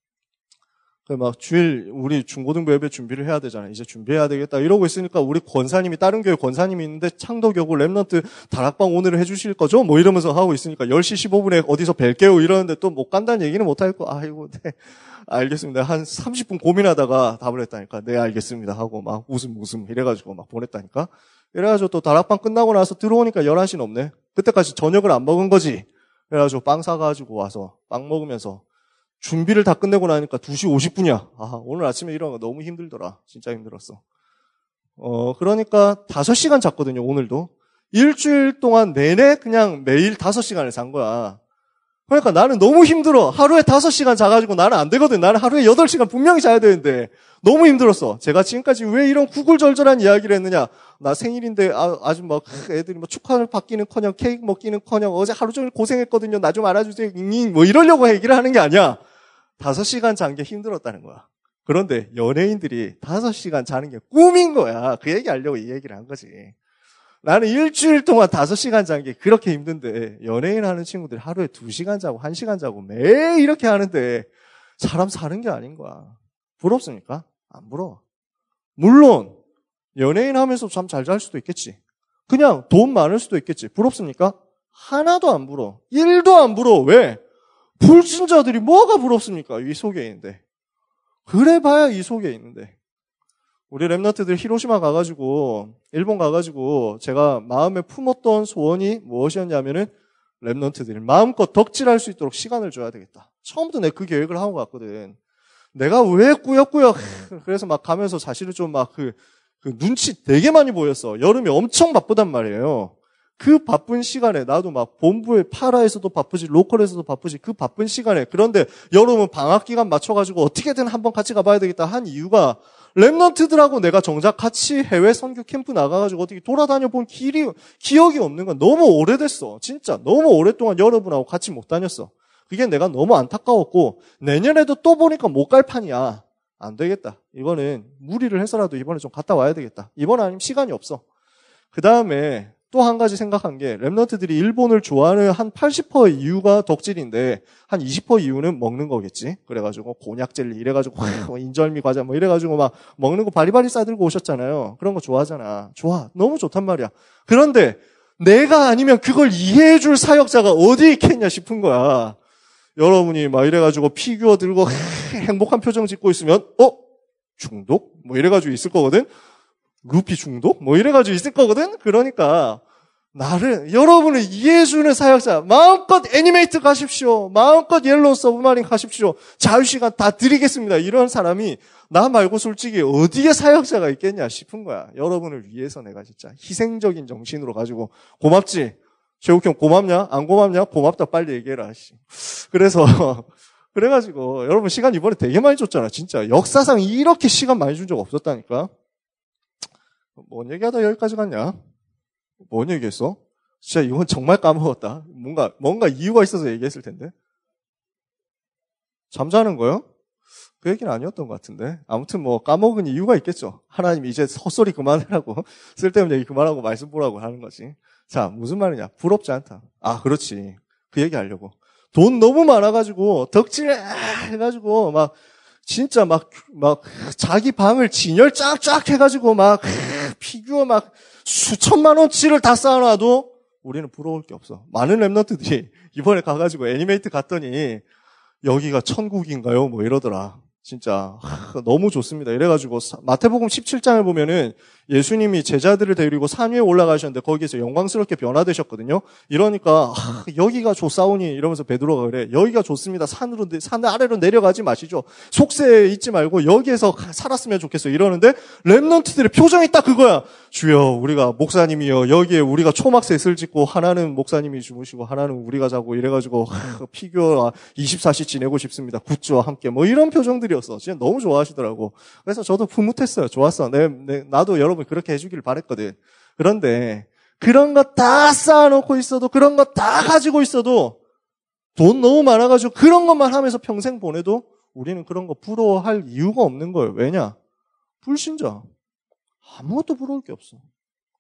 막 주일 우리 중고등부 예배 준비를 해야 되잖아. 이제 준비해야 되겠다 이러고 있으니까 우리 권사님이 다른 교회 권사님이 있는데 창덕여고 랩넌트 다락방 오늘 해주실 거죠? 뭐 이러면서 하고 있으니까 열 시 십오 분에 어디서 뵐게요 이러는데 또 못 간다는 얘기는 못 하겠고 아이고 네 알겠습니다. 한 삼십 분 고민하다가 답을 했다니까 네 알겠습니다 하고 막 웃음 웃음 이래가지고 막 보냈다니까. 이래가지고 또 다락방 끝나고 나서 들어오니까 열한 시 넘네. 그때까지 저녁을 안 먹은 거지. 그래가지고 빵 사가지고 와서 빵 먹으면서 준비를 다 끝내고 나니까 두 시 오십 분이야. 아, 오늘 아침에 일어나는 거 너무 힘들더라. 진짜 힘들었어. 어, 그러니까 다섯 시간 잤거든요, 오늘도. 일주일 동안 내내 그냥 매일 다섯 시간을 잔 거야. 그러니까 나는 너무 힘들어. 하루에 다섯 시간 자가지고 나는 안 되거든. 나는 하루에 여덟 시간 분명히 자야 되는데 너무 힘들었어. 제가 지금까지 왜 이런 구굴절절한 이야기를 했느냐. 나 생일인데 아, 아주 막 애들이 뭐 축하를 받기는커녕 케이크 먹기는커녕 어제 하루 종일 고생했거든요. 나 좀 알아주세요. 뭐 이러려고 얘기를 하는 게 아니야. 다섯 시간 잔 게 힘들었다는 거야. 그런데 연예인들이 다섯 시간 자는 게 꿈인 거야. 그 얘기 하려고 이 얘기를 한 거지. 나는 일주일 동안 다섯 시간 잔 게 그렇게 힘든데 연예인 하는 친구들이 하루에 두 시간 자고 한 시간 자고 매일 이렇게 하는데 사람 사는 게 아닌 거야. 부럽습니까? 안 부러워. 물론 연예인 하면서 참 잘 잘 수도 있겠지. 그냥 돈 많을 수도 있겠지. 부럽습니까? 하나도 안 부러워. 일도 안 부러워. 왜? 불신자들이 뭐가 부럽습니까? 이 속에 있는데. 그래 봐야 이 속에 있는데. 우리 랩런트들 히로시마 가가지고 일본 가가지고 제가 마음에 품었던 소원이 무엇이었냐면은 랩런트들이 마음껏 덕질할 수 있도록 시간을 줘야 되겠다. 처음부터 내가 그 계획을 하고 갔거든. 내가 왜 꾸역꾸역 그래서 막 가면서 사실은 좀 막 그 그 눈치 되게 많이 보였어. 여름에 엄청 바쁘단 말이에요. 그 바쁜 시간에 나도 막 본부에 파라에서도 바쁘지 로컬에서도 바쁘지 그 바쁜 시간에 그런데 여름은 방학 기간 맞춰가지고 어떻게든 한번 같이 가봐야 되겠다 한 이유가 랩런트들하고 내가 정작 같이 해외 선교 캠프 나가가지고 어떻게 돌아다녀 본 길이 기억이 없는 건 너무 오래됐어. 진짜 너무 오랫동안 여러분하고 같이 못 다녔어. 그게 내가 너무 안타까웠고 내년에도 또 보니까 못 갈 판이야. 안 되겠다. 이거는 무리를 해서라도 이번에 좀 갔다 와야 되겠다. 이번 아니면 시간이 없어. 그 다음에 또 한 가지 생각한 게 랩런트들이 일본을 좋아하는 한 팔십 퍼센트 이유가 덕질인데 한 이십 퍼센트 이유는 먹는 거겠지. 그래가지고 곤약 젤리 이래가지고 인절미 과자 뭐 이래가지고 막 먹는 거 바리바리 싸들고 오셨잖아요. 그런 거 좋아하잖아. 좋아. 너무 좋단 말이야. 그런데 내가 아니면 그걸 이해해줄 사역자가 어디 있겠냐 싶은 거야. 여러분이 막 이래가지고 피규어 들고 행복한 표정 짓고 있으면 어? 중독? 뭐 이래가지고 있을 거거든? 루피 중독? 뭐 이래가지고 있을 거거든? 그러니까 나를 여러분을 이해해주는 사역자 마음껏 애니메이트 가십시오. 마음껏 옐로우 서브마린 가십시오. 자유시간 다 드리겠습니다. 이런 사람이 나 말고 솔직히 어디에 사역자가 있겠냐 싶은 거야. 여러분을 위해서 내가 진짜 희생적인 정신으로 가지고 고맙지? 최욱형 고맙냐? 안 고맙냐? 고맙다 빨리 얘기해라. 그래서 그래가지고 여러분 시간 이번에 되게 많이 줬잖아. 진짜 역사상 이렇게 시간 많이 준 적 없었다니까. 뭔 얘기하다 여기까지 갔냐? 뭔 얘기했어? 진짜 이건 정말 까먹었다. 뭔가 뭔가 이유가 있어서 얘기했을 텐데. 잠자는 거요? 그 얘기는 아니었던 것 같은데. 아무튼 뭐 까먹은 이유가 있겠죠. 하나님 이제 헛소리 그만하라고 쓸데없는 얘기 그만하고 말씀 보라고 하는 거지. 자, 무슨 말이냐? 부럽지 않다. 아, 그렇지. 그 얘기 하려고. 돈 너무 많아가지고 덕질 해가지고 막 진짜 막 막 자기 방을 진열 쫙쫙 해가지고 막 피규어 막 수천만 원치를 다 쌓아놔도 우리는 부러울 게 없어. 많은 랩런트들이 이번에 가가지고 애니메이트 갔더니 여기가 천국인가요? 뭐 이러더라. 진짜 너무 좋습니다. 이래가지고 마태복음 십칠 장을 보면은 예수님이 제자들을 데리고 산 위에 올라가셨는데 거기에서 영광스럽게 변화되셨거든요. 이러니까 아, 여기가 좋사오니 이러면서 베드로가 그래. 여기가 좋습니다. 산으로 산 아래로 내려가지 마시죠. 속세에 있지 말고 여기에서 살았으면 좋겠어요. 이러는데 랩런트들의 표정이 딱 그거야. 주여 우리가 목사님이여 여기에 우리가 초막셋을 짓고 하나는 목사님이 주무시고 하나는 우리가 자고 이래가지고 피규어 이십사 시 지내고 싶습니다. 굿즈와 함께 뭐 이런 표정들이었어. 진짜 너무 좋아하시더라고. 그래서 저도 풋풋했어요. 좋았어. 내, 내, 나도 여러분 그렇게 해주길 바랬거든. 그런데 그런 거 다 쌓아놓고 있어도 그런 거 다 가지고 있어도 돈 너무 많아가지고 그런 것만 하면서 평생 보내도 우리는 그런 거 부러워할 이유가 없는 거예요. 왜냐? 불신자. 아무것도 부러울 게 없어.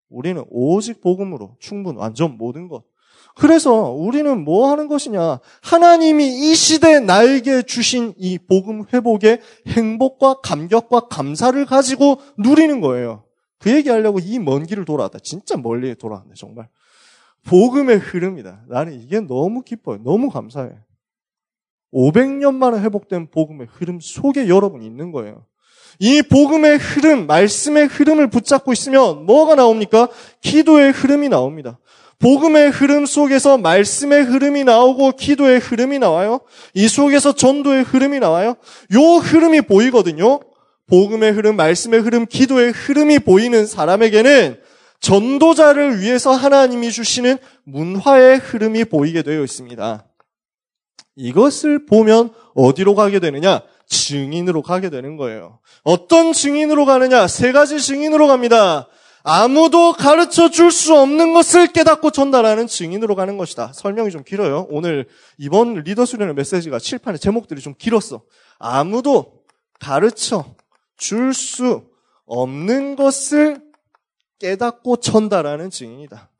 우리는 오직 복음으로 충분, 완전 모든 것. 그래서 우리는 뭐 하는 것이냐? 하나님이 이 시대에 나에게 주신 이 복음 회복의 행복과 감격과 감사를 가지고 누리는 거예요. 그 얘기하려고 이 먼 길을 돌아왔다. 진짜 멀리 돌아왔네, 정말. 복음의 흐름이다. 나는 이게 너무 기뻐요. 너무 감사해. 오백 년 만에 회복된 복음의 흐름 속에 여러분이 있는 거예요. 이 복음의 흐름, 말씀의 흐름을 붙잡고 있으면 뭐가 나옵니까? 기도의 흐름이 나옵니다. 복음의 흐름 속에서 말씀의 흐름이 나오고 기도의 흐름이 나와요. 이 속에서 전도의 흐름이 나와요. 요 흐름이 보이거든요. 복음의 흐름, 말씀의 흐름, 기도의 흐름이 보이는 사람에게는 전도자를 위해서 하나님이 주시는 문화의 흐름이 보이게 되어 있습니다. 이것을 보면 어디로 가게 되느냐? 증인으로 가게 되는 거예요. 어떤 증인으로 가느냐? 세 가지 증인으로 갑니다. 아무도 가르쳐 줄 수 없는 것을 깨닫고 전달하는 증인으로 가는 것이다. 설명이 좀 길어요. 오늘 이번 리더 수련의 메시지가 칠판의 제목들이 좀 길었어. 아무도 가르쳐 줄 수 없는 것을 깨닫고 전달하는 증인이다.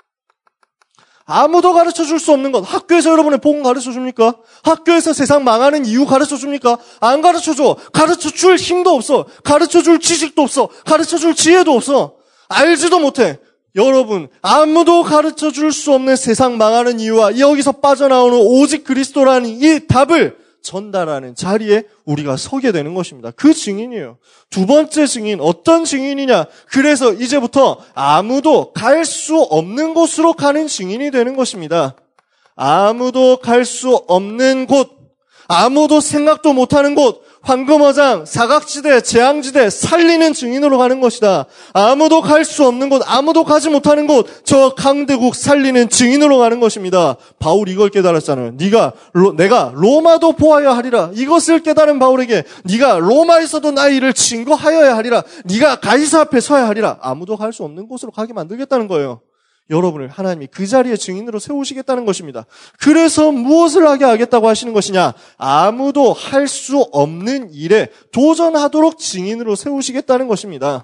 아무도 가르쳐 줄 수 없는 것. 학교에서 여러분의 복음 가르쳐 줍니까? 학교에서 세상 망하는 이유 가르쳐 줍니까? 안 가르쳐 줘. 가르쳐 줄 힘도 없어. 가르쳐 줄 지식도 없어. 가르쳐 줄 지혜도 없어. 알지도 못해. 여러분, 아무도 가르쳐 줄 수 없는 세상 망하는 이유와 여기서 빠져나오는 오직 그리스도라는 이 답을 전달하는 자리에 우리가 서게 되는 것입니다. 그 증인이에요. 두 번째 증인, 어떤 증인이냐? 그래서 이제부터 아무도 갈 수 없는 곳으로 가는 증인이 되는 것입니다. 아무도 갈 수 없는 곳, 아무도 생각도 못하는 곳, 황금어장, 사각지대, 재앙지대, 살리는 증인으로 가는 것이다. 아무도 갈 수 없는 곳, 아무도 가지 못하는 곳, 저 강대국 살리는 증인으로 가는 것입니다. 바울이 이걸 깨달았잖아요. 네가 로, 내가 로마도 보아야 하리라. 이것을 깨달은 바울에게 네가 로마에서도 나의 일을 증거하여야 하리라. 네가 가이사 앞에 서야 하리라. 아무도 갈 수 없는 곳으로 가게 만들겠다는 거예요. 여러분을 하나님이 그 자리에 증인으로 세우시겠다는 것입니다. 그래서 무엇을 하게 하겠다고 하시는 것이냐? 아무도 할 수 없는 일에 도전하도록 증인으로 세우시겠다는 것입니다.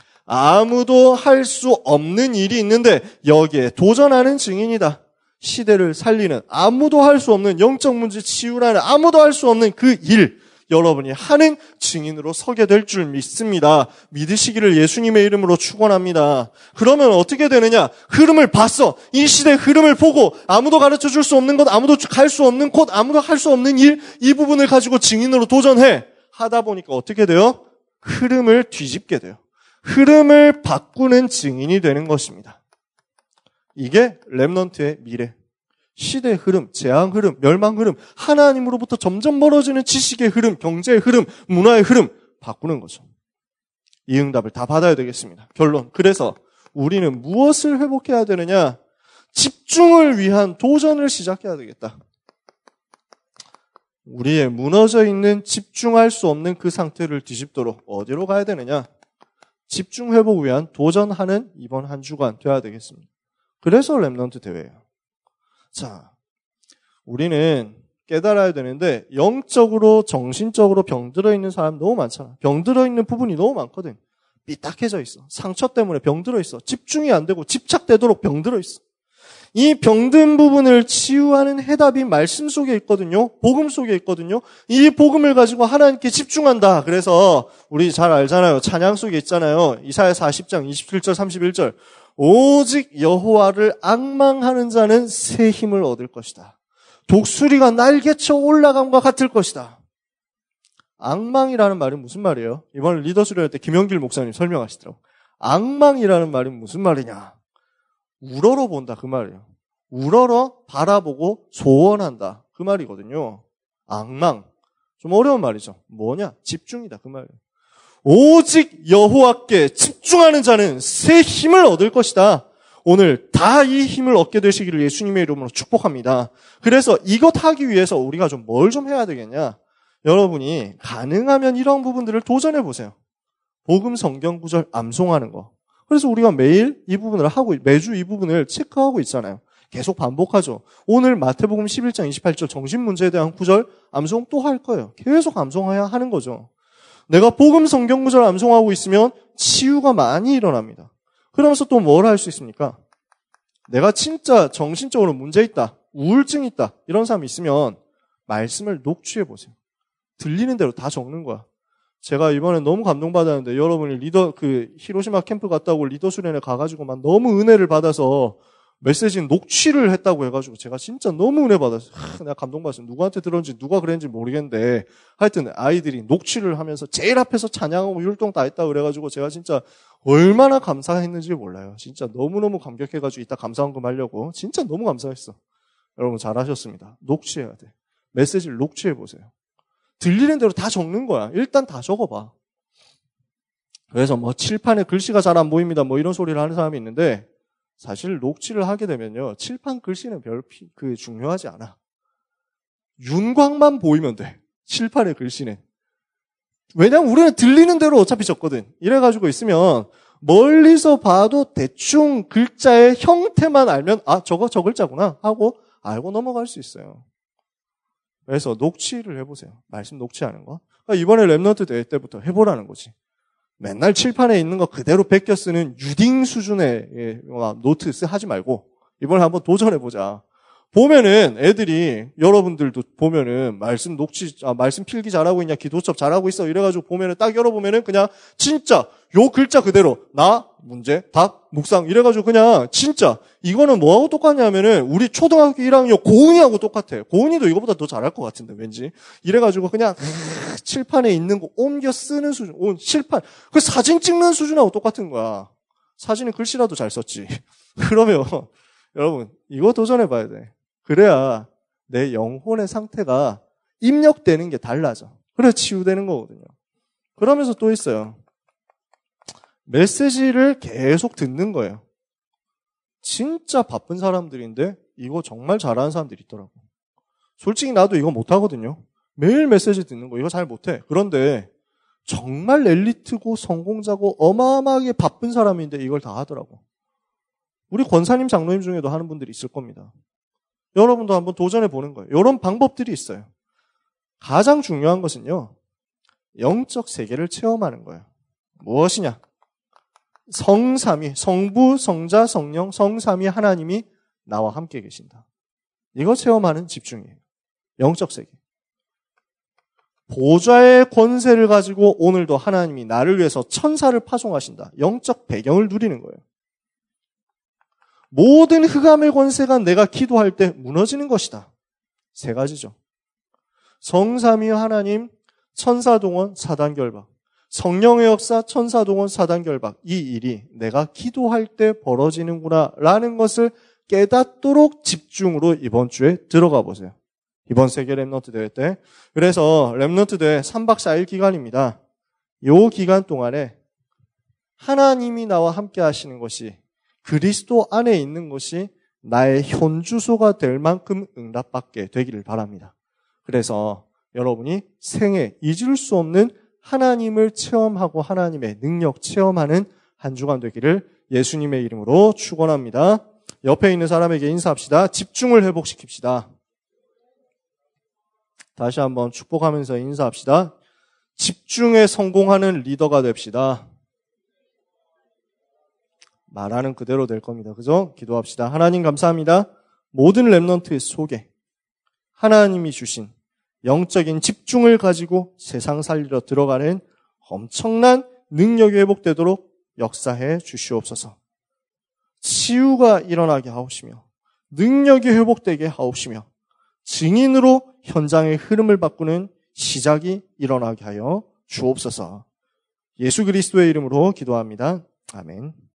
아무도 할 수 없는 일이 있는데 여기에 도전하는 증인이다. 시대를 살리는, 아무도 할 수 없는 영적 문제 치유라는, 아무도 할 수 없는 그 일, 여러분이 하는 증인으로 서게 될 줄 믿습니다. 믿으시기를 예수님의 이름으로 축원합니다. 그러면 어떻게 되느냐? 흐름을 봤어. 이 시대의 흐름을 보고 아무도 가르쳐 줄 수 없는 것, 아무도 갈 수 없는 곳, 아무도 할 수 없는 일, 이 부분을 가지고 증인으로 도전해. 하다 보니까 어떻게 돼요? 흐름을 뒤집게 돼요. 흐름을 바꾸는 증인이 되는 것입니다. 이게 렘넌트의 미래. 시대의 흐름, 재앙 흐름, 멸망 흐름, 하나님으로부터 점점 멀어지는 지식의 흐름, 경제의 흐름, 문화의 흐름 바꾸는 거죠. 이 응답을 다 받아야 되겠습니다. 결론. 그래서 우리는 무엇을 회복해야 되느냐? 집중을 위한 도전을 시작해야 되겠다. 우리의 무너져 있는 집중할 수 없는 그 상태를 뒤집도록 어디로 가야 되느냐? 집중 회복을 위한 도전하는 이번 한 주간 돼야 되겠습니다. 그래서 렘넌트 대회예요. 자, 우리는 깨달아야 되는데 영적으로 정신적으로 병들어 있는 사람 너무 많잖아. 병들어 있는 부분이 너무 많거든. 삐딱해져 있어. 상처 때문에 병들어 있어. 집중이 안 되고 집착되도록 병들어 있어. 이 병든 부분을 치유하는 해답이 말씀 속에 있거든요. 복음 속에 있거든요. 이 복음을 가지고 하나님께 집중한다. 그래서 우리 잘 알잖아요. 찬양 속에 있잖아요. 이사야 사십 장 이십칠 절 삼십일 절. 오직 여호와를 앙망하는 자는 새 힘을 얻을 것이다. 독수리가 날개쳐 올라감과 같을 것이다. 앙망이라는 말이 무슨 말이에요? 이번 리더 수련회 때 김영길 목사님 설명하시더라고요. 앙망이라는 말이 무슨 말이냐? 우러러 본다 그 말이에요. 우러러 바라보고 소원한다 그 말이거든요. 앙망. 좀 어려운 말이죠. 뭐냐? 집중이다 그 말이에요. 오직 여호와께 집중하는 자는 새 힘을 얻을 것이다. 오늘 다 이 힘을 얻게 되시기를 예수님의 이름으로 축복합니다. 그래서 이것 하기 위해서 우리가 좀 뭘 좀 해야 되겠냐? 여러분이 가능하면 이런 부분들을 도전해 보세요. 복음 성경 구절 암송하는 거. 그래서 우리가 매일 이 부분을 하고 매주 이 부분을 체크하고 있잖아요. 계속 반복하죠. 오늘 마태복음 십일 장 이십팔 절 정신 문제에 대한 구절 암송 또 할 거예요. 계속 암송해야 하는 거죠. 내가 복음 성경 구절 암송하고 있으면 치유가 많이 일어납니다. 그러면서 또 뭘 할 수 있습니까? 내가 진짜 정신적으로 문제 있다, 우울증 있다, 이런 사람이 있으면 말씀을 녹취해 보세요. 들리는 대로 다 적는 거야. 제가 이번에 너무 감동받았는데, 여러분이 리더, 그, 히로시마 캠프 갔다 오고 리더 수련회 가가지고 막 너무 은혜를 받아서 메시지 녹취를 했다고 해가지고 제가 진짜 너무 은혜 받았어요. 하, 내가 감동받았어요. 누구한테 들었는지 누가 그랬는지 모르겠는데, 하여튼 아이들이 녹취를 하면서 제일 앞에서 찬양하고 율동 다 했다고 그래가지고 제가 진짜 얼마나 감사했는지 몰라요. 진짜 너무너무 감격해가지고 이따 감사한금 하려고. 진짜 너무 감사했어. 여러분 잘하셨습니다. 녹취해야 돼. 메시지를 녹취해보세요. 들리는 대로 다 적는 거야. 일단 다 적어봐. 그래서 뭐 칠판에 글씨가 잘 안 보입니다, 뭐 이런 소리를 하는 사람이 있는데, 사실 녹취를 하게 되면요, 칠판 글씨는 별 피, 그 중요하지 않아. 윤곽만 보이면 돼. 칠판의 글씨는. 왜냐면 우리는 들리는 대로 어차피 적거든. 이래가지고 있으면 멀리서 봐도 대충 글자의 형태만 알면 아, 저거 저 글자구나 하고 알고 넘어갈 수 있어요. 그래서 녹취를 해보세요. 말씀 녹취하는 거. 그러니까 이번에 랩넌트 대회 때부터 해보라는 거지. 맨날 칠판에 있는 거 그대로 베껴 쓰는 유딩 수준의 노트 하지 말고 이번에 한번 도전해보자. 보면은 애들이, 여러분들도 보면은 말씀 녹취, 아, 말씀 필기 잘하고 있냐, 기도첩 잘하고 있어 이래가지고 보면은 딱 열어보면은 그냥 진짜 요 글자 그대로 나, 문제, 답, 묵상 이래가지고 그냥 진짜 이거는 뭐하고 똑같냐면은 우리 초등학교 일 학년 고은이하고 똑같아. 고은이도 이거보다 더 잘할 것 같은데 왠지. 이래가지고 그냥 칠판에 있는 거 옮겨 쓰는 수준, 오, 칠판, 그 사진 찍는 수준하고 똑같은 거야. 사진은 글씨라도 잘 썼지. 그러면 여러분 이거 도전해봐야 돼. 그래야 내 영혼의 상태가 입력되는 게 달라져. 그래 치유되는 거거든요. 그러면서 또 있어요. 메시지를 계속 듣는 거예요. 진짜 바쁜 사람들인데 이거 정말 잘하는 사람들이 있더라고. 솔직히 나도 이거 못하거든요. 매일 메시지 듣는 거 이거 잘 못해. 그런데 정말 엘리트고 성공자고 어마어마하게 바쁜 사람인데 이걸 다 하더라고. 우리 권사님 장로님 중에도 하는 분들이 있을 겁니다. 여러분도 한번 도전해 보는 거예요. 이런 방법들이 있어요. 가장 중요한 것은요, 영적 세계를 체험하는 거예요. 무엇이냐? 성삼위, 성부, 성자, 성령, 성삼위 하나님이 나와 함께 계신다. 이거 체험하는 집중이에요. 영적 세계. 보좌의 권세를 가지고 오늘도 하나님이 나를 위해서 천사를 파송하신다. 영적 배경을 누리는 거예요. 모든 흑암의 권세가 내가 기도할 때 무너지는 것이다. 세 가지죠. 성삼위 하나님, 천사동원, 사단결박. 성령의 역사, 천사동원, 사단결박. 이 일이 내가 기도할 때 벌어지는구나 라는 것을 깨닫도록 집중으로 이번 주에 들어가 보세요. 이번 세계 랩넌트 대회 때. 그래서 랩넌트 대회 삼 박 사 일 기간입니다. 이 기간 동안에 하나님이 나와 함께 하시는 것이, 그리스도 안에 있는 것이 나의 현주소가 될 만큼 응답받게 되기를 바랍니다. 그래서 여러분이 생애 잊을 수 없는 하나님을 체험하고 하나님의 능력 체험하는 한 주간 되기를 예수님의 이름으로 축원합니다. 옆에 있는 사람에게 인사합시다. 집중을 회복시킵시다. 다시 한번 축복하면서 인사합시다. 집중에 성공하는 리더가 됩시다. 말하는 그대로 될 겁니다. 그죠? 기도합시다. 하나님 감사합니다. 모든 랩넌트의 속에 하나님이 주신 영적인 집중을 가지고 세상 살리러 들어가는 엄청난 능력이 회복되도록 역사해 주시옵소서. 치유가 일어나게 하옵시며 능력이 회복되게 하옵시며 증인으로 현장의 흐름을 바꾸는 시작이 일어나게 하여 주옵소서. 예수 그리스도의 이름으로 기도합니다. 아멘.